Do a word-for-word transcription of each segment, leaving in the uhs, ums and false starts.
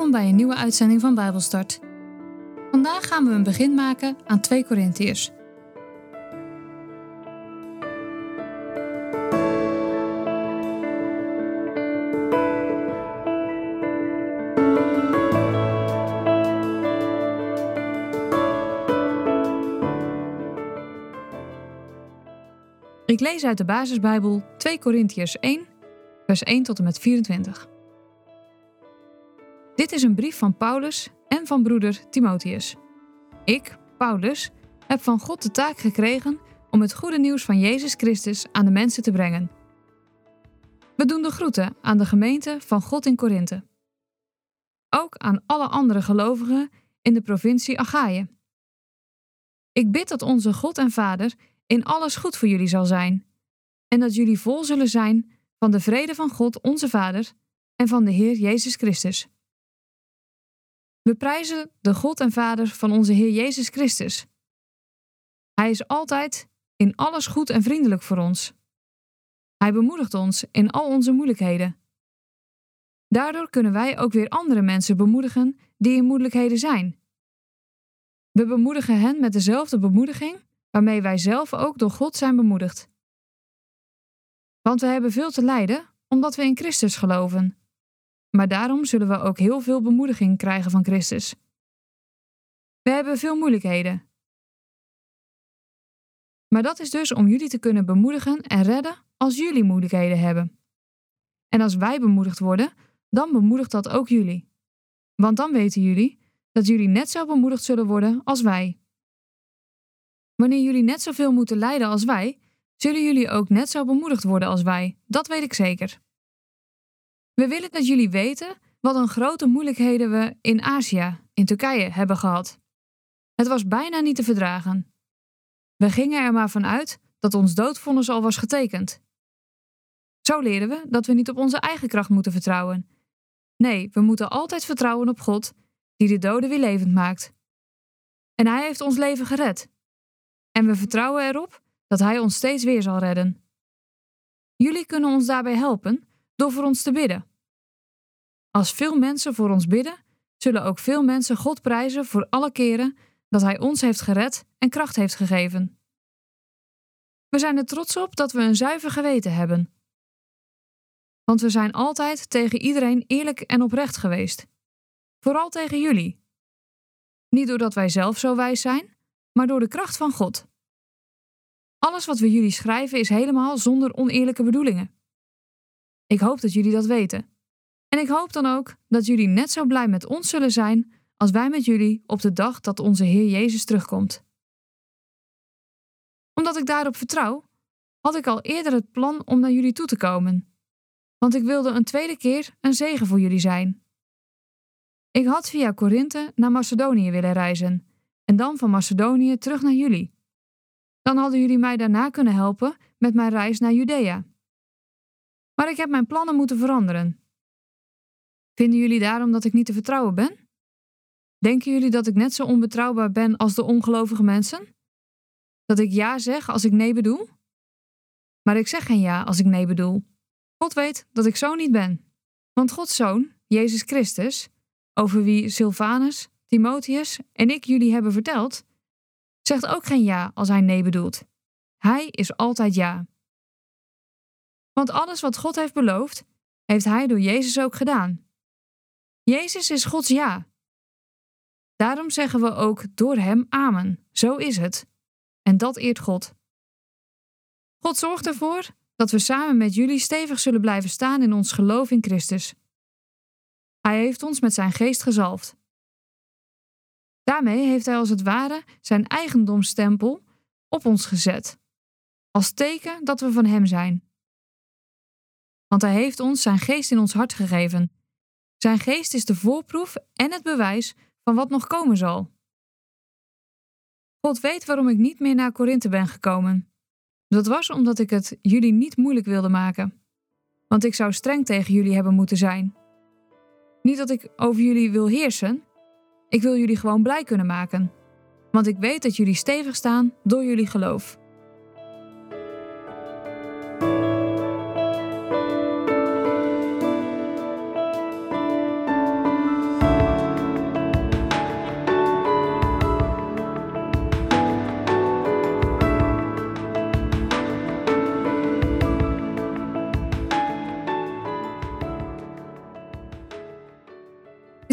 Welkom bij een nieuwe uitzending van Bijbelstart. Vandaag gaan we een begin maken aan twee Korintiërs. Ik lees uit de basisbijbel twee Korintiërs één, vers één tot en met vierentwintig. Dit is een brief van Paulus en van broeder Timotheus. Ik, Paulus, heb van God de taak gekregen om het goede nieuws van Jezus Christus aan de mensen te brengen. We doen de groeten aan de gemeente van God in Korinthe. Ook aan alle andere gelovigen in de provincie Achaïe. Ik bid dat onze God en Vader in alles goed voor jullie zal zijn en dat jullie vol zullen zijn van de vrede van God onze Vader en van de Heer Jezus Christus. We prijzen de God en Vader van onze Heer Jezus Christus. Hij is altijd in alles goed en vriendelijk voor ons. Hij bemoedigt ons in al onze moeilijkheden. Daardoor kunnen wij ook weer andere mensen bemoedigen die in moeilijkheden zijn. We bemoedigen hen met dezelfde bemoediging waarmee wij zelf ook door God zijn bemoedigd. Want we hebben veel te lijden omdat we in Christus geloven. Maar daarom zullen we ook heel veel bemoediging krijgen van Christus. We hebben veel moeilijkheden. Maar dat is dus om jullie te kunnen bemoedigen en redden als jullie moeilijkheden hebben. En als wij bemoedigd worden, dan bemoedigt dat ook jullie. Want dan weten jullie dat jullie net zo bemoedigd zullen worden als wij. Wanneer jullie net zoveel moeten lijden als wij, zullen jullie ook net zo bemoedigd worden als wij. Dat weet ik zeker. We willen dat jullie weten wat een grote moeilijkheden we in Azië, in Turkije, hebben gehad. Het was bijna niet te verdragen. We gingen er maar van uit dat ons doodvonnis al was getekend. Zo leren we dat we niet op onze eigen kracht moeten vertrouwen. Nee, we moeten altijd vertrouwen op God, die de doden weer levend maakt. En Hij heeft ons leven gered. En we vertrouwen erop dat Hij ons steeds weer zal redden. Jullie kunnen ons daarbij helpen door voor ons te bidden. Als veel mensen voor ons bidden, zullen ook veel mensen God prijzen voor alle keren dat Hij ons heeft gered en kracht heeft gegeven. We zijn er trots op dat we een zuiver geweten hebben. Want we zijn altijd tegen iedereen eerlijk en oprecht geweest. Vooral tegen jullie. Niet doordat wij zelf zo wijs zijn, maar door de kracht van God. Alles wat we jullie schrijven is helemaal zonder oneerlijke bedoelingen. Ik hoop dat jullie dat weten. En ik hoop dan ook dat jullie net zo blij met ons zullen zijn als wij met jullie op de dag dat onze Heer Jezus terugkomt. Omdat ik daarop vertrouw, had ik al eerder het plan om naar jullie toe te komen. Want ik wilde een tweede keer een zegen voor jullie zijn. Ik had via Korinthe naar Macedonië willen reizen en dan van Macedonië terug naar jullie. Dan hadden jullie mij daarna kunnen helpen met mijn reis naar Judea. Maar ik heb mijn plannen moeten veranderen. Vinden jullie daarom dat ik niet te vertrouwen ben? Denken jullie dat ik net zo onbetrouwbaar ben als de ongelovige mensen? Dat ik ja zeg als ik nee bedoel? Maar ik zeg geen ja als ik nee bedoel. God weet dat ik zo niet ben. Want Gods Zoon, Jezus Christus, over wie Silvanus, Timotheus en ik jullie hebben verteld, zegt ook geen ja als hij nee bedoelt. Hij is altijd ja. Want alles wat God heeft beloofd, heeft Hij door Jezus ook gedaan. Jezus is Gods ja. Daarom zeggen we ook door Hem amen. Zo is het. En dat eert God. God zorgt ervoor dat we samen met jullie stevig zullen blijven staan in ons geloof in Christus. Hij heeft ons met zijn geest gezalfd. Daarmee heeft Hij als het ware zijn eigendomsstempel op ons gezet, als teken dat we van Hem zijn. Want Hij heeft ons zijn geest in ons hart gegeven. Zijn geest is de voorproef en het bewijs van wat nog komen zal. God weet waarom ik niet meer naar Korinthe ben gekomen. Dat was omdat ik het jullie niet moeilijk wilde maken. Want ik zou streng tegen jullie hebben moeten zijn. Niet dat ik over jullie wil heersen. Ik wil jullie gewoon blij kunnen maken. Want ik weet dat jullie stevig staan door jullie geloof.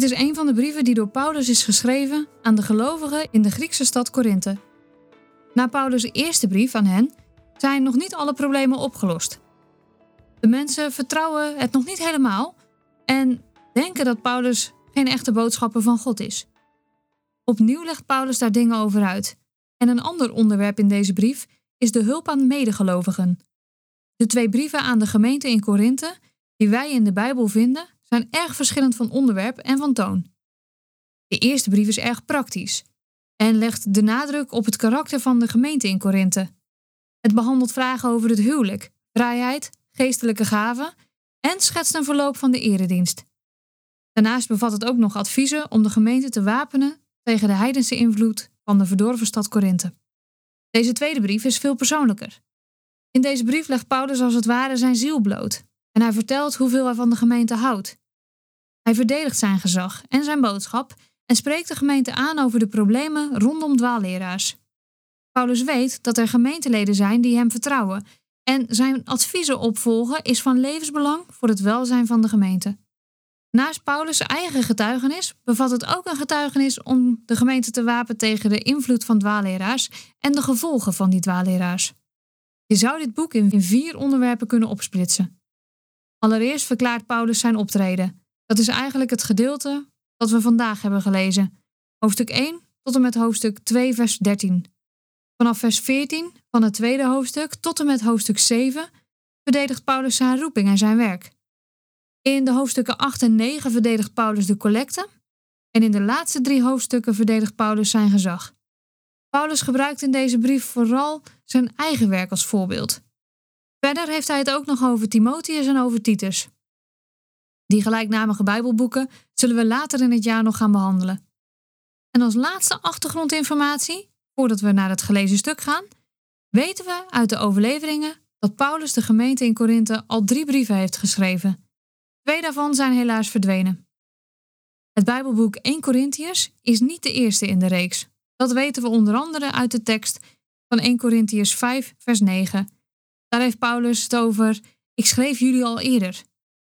is een van de brieven die door Paulus is geschreven aan de gelovigen in de Griekse stad Korinthe. Na Paulus' eerste brief aan hen zijn nog niet alle problemen opgelost. De mensen vertrouwen het nog niet helemaal en denken dat Paulus geen echte boodschapper van God is. Opnieuw legt Paulus daar dingen over uit. En een ander onderwerp in deze brief is de hulp aan medegelovigen. De twee brieven aan de gemeente in Korinthe, die wij in de Bijbel vinden, zijn erg verschillend van onderwerp en van toon. De eerste brief is erg praktisch en legt de nadruk op het karakter van de gemeente in Korinthe. Het behandelt vragen over het huwelijk, vrijheid, geestelijke gaven en schetst een verloop van de eredienst. Daarnaast bevat het ook nog adviezen om de gemeente te wapenen tegen de heidense invloed van de verdorven stad Korinthe. Deze tweede brief is veel persoonlijker. In deze brief legt Paulus als het ware zijn ziel bloot en hij vertelt hoeveel hij van de gemeente houdt. Hij verdedigt zijn gezag en zijn boodschap en spreekt de gemeente aan over de problemen rondom dwaalleraars. Paulus weet dat er gemeenteleden zijn die hem vertrouwen en zijn adviezen opvolgen is van levensbelang voor het welzijn van de gemeente. Naast Paulus' eigen getuigenis bevat het ook een getuigenis om de gemeente te wapenen tegen de invloed van dwaalleraars en de gevolgen van die dwaalleraars. Je zou dit boek in vier onderwerpen kunnen opsplitsen. Allereerst verklaart Paulus zijn optreden. Dat is eigenlijk het gedeelte dat we vandaag hebben gelezen. Hoofdstuk één tot en met hoofdstuk twee vers dertien. Vanaf vers veertien van het tweede hoofdstuk tot en met hoofdstuk zeven verdedigt Paulus zijn roeping en zijn werk. In de hoofdstukken acht en negen verdedigt Paulus de collecte en in de laatste drie hoofdstukken verdedigt Paulus zijn gezag. Paulus gebruikt in deze brief vooral zijn eigen werk als voorbeeld. Verder heeft hij het ook nog over Timotheus en over Titus. Die gelijknamige Bijbelboeken zullen we later in het jaar nog gaan behandelen. En als laatste achtergrondinformatie, voordat we naar het gelezen stuk gaan, weten we uit de overleveringen dat Paulus de gemeente in Korinthe al drie brieven heeft geschreven. Twee daarvan zijn helaas verdwenen. Het Bijbelboek Eerste Korintiërs is niet de eerste in de reeks. Dat weten we onder andere uit de tekst van Eerste Korintiërs vijf vers negen. Daar heeft Paulus het over: ik schreef jullie al eerder.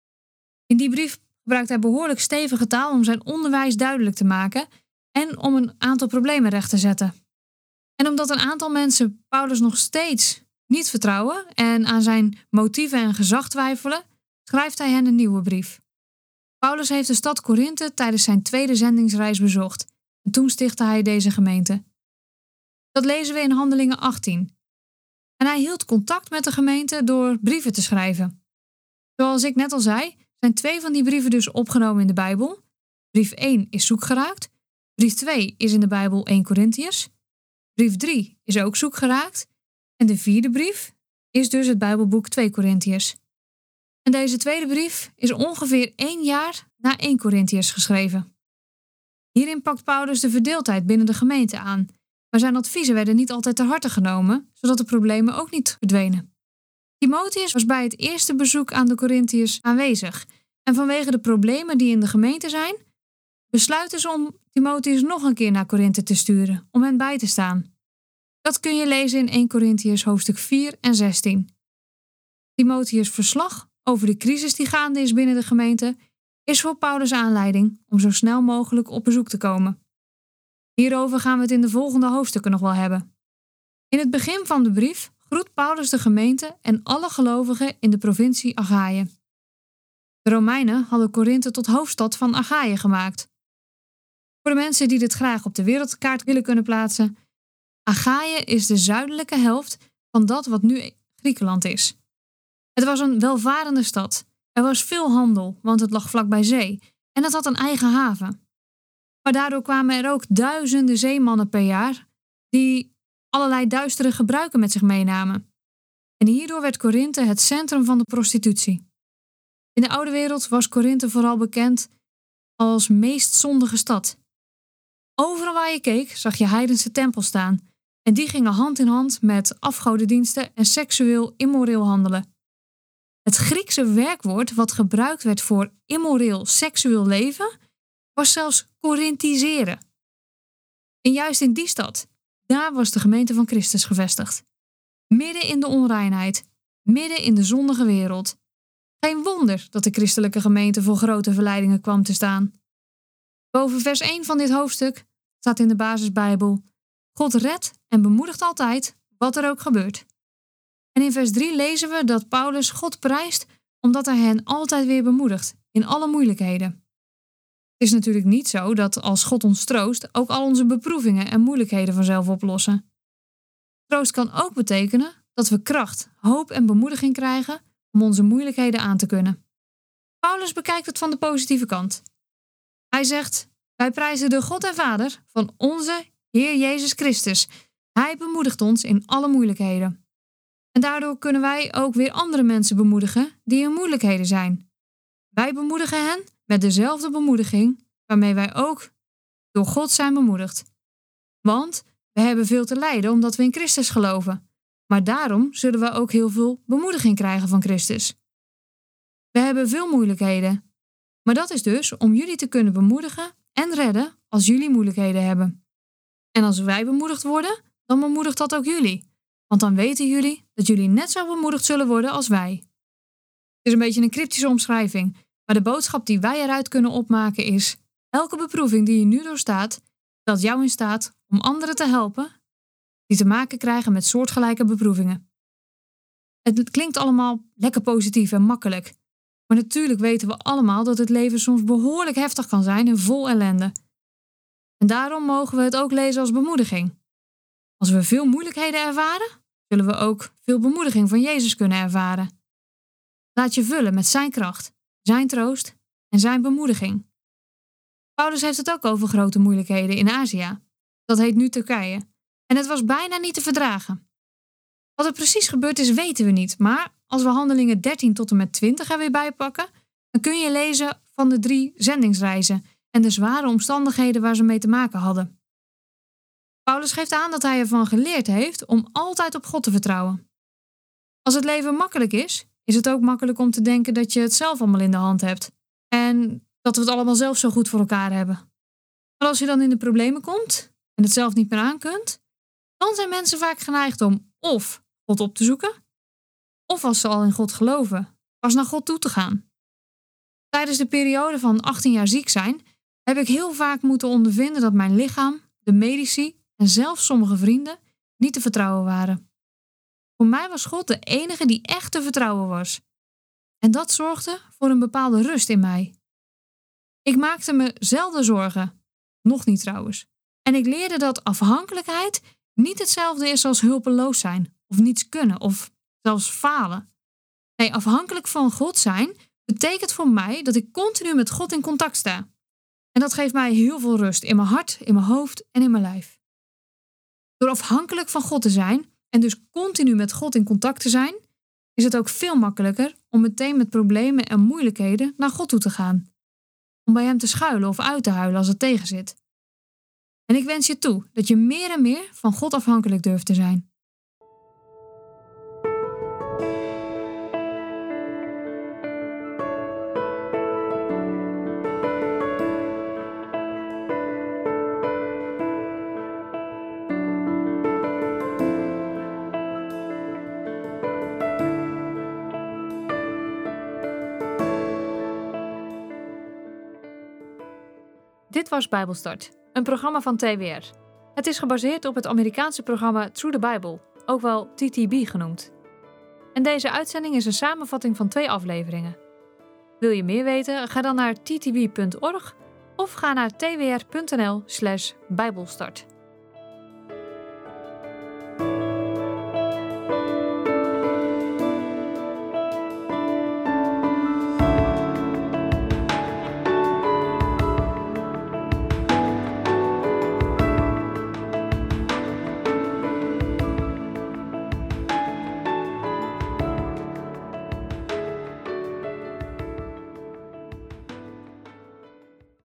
In die brief gebruikt hij behoorlijk stevige taal om zijn onderwijs duidelijk te maken en om een aantal problemen recht te zetten. En omdat een aantal mensen Paulus nog steeds niet vertrouwen en aan zijn motieven en gezag twijfelen, schrijft hij hen een nieuwe brief. Paulus heeft de stad Korinthe tijdens zijn tweede zendingsreis bezocht en toen stichtte hij deze gemeente. Dat lezen we in Handelingen achttien. En hij hield contact met de gemeente door brieven te schrijven. Zoals ik net al zei, zijn twee van die brieven dus opgenomen in de Bijbel. Brief één is zoekgeraakt. Brief twee is in de Bijbel Eerste Korintiërs. Brief drie is ook zoekgeraakt. En de vierde brief is dus het Bijbelboek Tweede Korintiërs. En deze tweede brief is ongeveer één jaar na Eerste Korintiërs geschreven. Hierin pakt Paulus de verdeeldheid binnen de gemeente aan, maar zijn adviezen werden niet altijd ter harte genomen, zodat de problemen ook niet verdwenen. Timotheus was bij het eerste bezoek aan de Korintiërs aanwezig en vanwege de problemen die in de gemeente zijn, besluiten ze om Timotheus nog een keer naar Korinthe te sturen, om hen bij te staan. Dat kun je lezen in Eerste Korintiërs hoofdstuk vier en zestien. Timotheus' verslag over de crisis die gaande is binnen de gemeente is voor Paulus aanleiding om zo snel mogelijk op bezoek te komen. Hierover gaan we het in de volgende hoofdstukken nog wel hebben. In het begin van de brief groet Paulus de gemeente en alle gelovigen in de provincie Achaïe. De Romeinen hadden Korinthe tot hoofdstad van Achaïe gemaakt. Voor de mensen die dit graag op de wereldkaart willen kunnen plaatsen, Achaïe is de zuidelijke helft van dat wat nu Griekenland is. Het was een welvarende stad. Er was veel handel, want het lag vlakbij zee en het had een eigen haven. Maar daardoor kwamen er ook duizenden zeemannen per jaar die allerlei duistere gebruiken met zich meenamen. En hierdoor werd Korinthe het centrum van de prostitutie. In de oude wereld was Korinthe vooral bekend als meest zondige stad. Overal waar je keek zag je heidense tempels staan en die gingen hand in hand met afgodendiensten en seksueel immoreel handelen. Het Griekse werkwoord wat gebruikt werd voor immoreel seksueel leven was zelfs Korinthiseren. En juist in die stad, daar was de gemeente van Christus gevestigd. Midden in de onreinheid, midden in de zondige wereld. Geen wonder dat de christelijke gemeente voor grote verleidingen kwam te staan. Boven vers één van dit hoofdstuk staat in de basisbijbel: God redt en bemoedigt altijd, wat er ook gebeurt. En in vers drie lezen we dat Paulus God prijst omdat hij hen altijd weer bemoedigt, in alle moeilijkheden. Het is natuurlijk niet zo dat als God ons troost, ook al onze beproevingen en moeilijkheden vanzelf oplossen. Troost kan ook betekenen dat we kracht, hoop en bemoediging krijgen om onze moeilijkheden aan te kunnen. Paulus bekijkt het van de positieve kant. Hij zegt: wij prijzen de God en Vader van onze Heer Jezus Christus. Hij bemoedigt ons in alle moeilijkheden. En daardoor kunnen wij ook weer andere mensen bemoedigen die in moeilijkheden zijn. Wij bemoedigen hen met dezelfde bemoediging waarmee wij ook door God zijn bemoedigd. Want we hebben veel te lijden omdat we in Christus geloven. Maar daarom zullen we ook heel veel bemoediging krijgen van Christus. We hebben veel moeilijkheden. Maar dat is dus om jullie te kunnen bemoedigen en redden als jullie moeilijkheden hebben. En als wij bemoedigd worden, dan bemoedigt dat ook jullie. Want dan weten jullie dat jullie net zo bemoedigd zullen worden als wij. Het is een beetje een cryptische omschrijving, maar de boodschap die wij eruit kunnen opmaken is: elke beproeving die je nu doorstaat, stelt jou in staat om anderen te helpen die te maken krijgen met soortgelijke beproevingen. Het klinkt allemaal lekker positief en makkelijk. Maar natuurlijk weten we allemaal dat het leven soms behoorlijk heftig kan zijn en vol ellende. En daarom mogen we het ook lezen als bemoediging. Als we veel moeilijkheden ervaren, zullen we ook veel bemoediging van Jezus kunnen ervaren. Laat je vullen met zijn kracht, zijn troost en zijn bemoediging. Paulus heeft het ook over grote moeilijkheden in Azië. Dat heet nu Turkije. En het was bijna niet te verdragen. Wat er precies gebeurd is, weten we niet. Maar als we Handelingen dertien tot en met twintig er weer bij pakken, dan kun je lezen van de drie zendingsreizen en de zware omstandigheden waar ze mee te maken hadden. Paulus geeft aan dat hij ervan geleerd heeft om altijd op God te vertrouwen. Als het leven makkelijk is, is het ook makkelijk om te denken dat je het zelf allemaal in de hand hebt. En dat we het allemaal zelf zo goed voor elkaar hebben. Maar als je dan in de problemen komt en het zelf niet meer aan kunt, dan zijn mensen vaak geneigd om of God op te zoeken, of als ze al in God geloven, pas naar God toe te gaan. Tijdens de periode van achttien jaar ziek zijn, heb ik heel vaak moeten ondervinden dat mijn lichaam, de medici en zelfs sommige vrienden niet te vertrouwen waren. Voor mij was God de enige die echt te vertrouwen was. En dat zorgde voor een bepaalde rust in mij. Ik maakte me zelden zorgen, nog niet trouwens. En ik leerde dat afhankelijkheid niet hetzelfde is als hulpeloos zijn, of niets kunnen, of zelfs falen. Nee, afhankelijk van God zijn betekent voor mij dat ik continu met God in contact sta. En dat geeft mij heel veel rust in mijn hart, in mijn hoofd en in mijn lijf. Door afhankelijk van God te zijn en dus continu met God in contact te zijn, is het ook veel makkelijker om meteen met problemen en moeilijkheden naar God toe te gaan. Om bij hem te schuilen of uit te huilen als het tegenzit. En ik wens je toe dat je meer en meer van God afhankelijk durft te zijn. Dit was Bijbelstart, een programma van T W R. Het is gebaseerd op het Amerikaanse programma Through the Bible, ook wel T T B genoemd. En deze uitzending is een samenvatting van twee afleveringen. Wil je meer weten? Ga dan naar t t b punt org of ga naar t w r punt n l slash bijbelstart.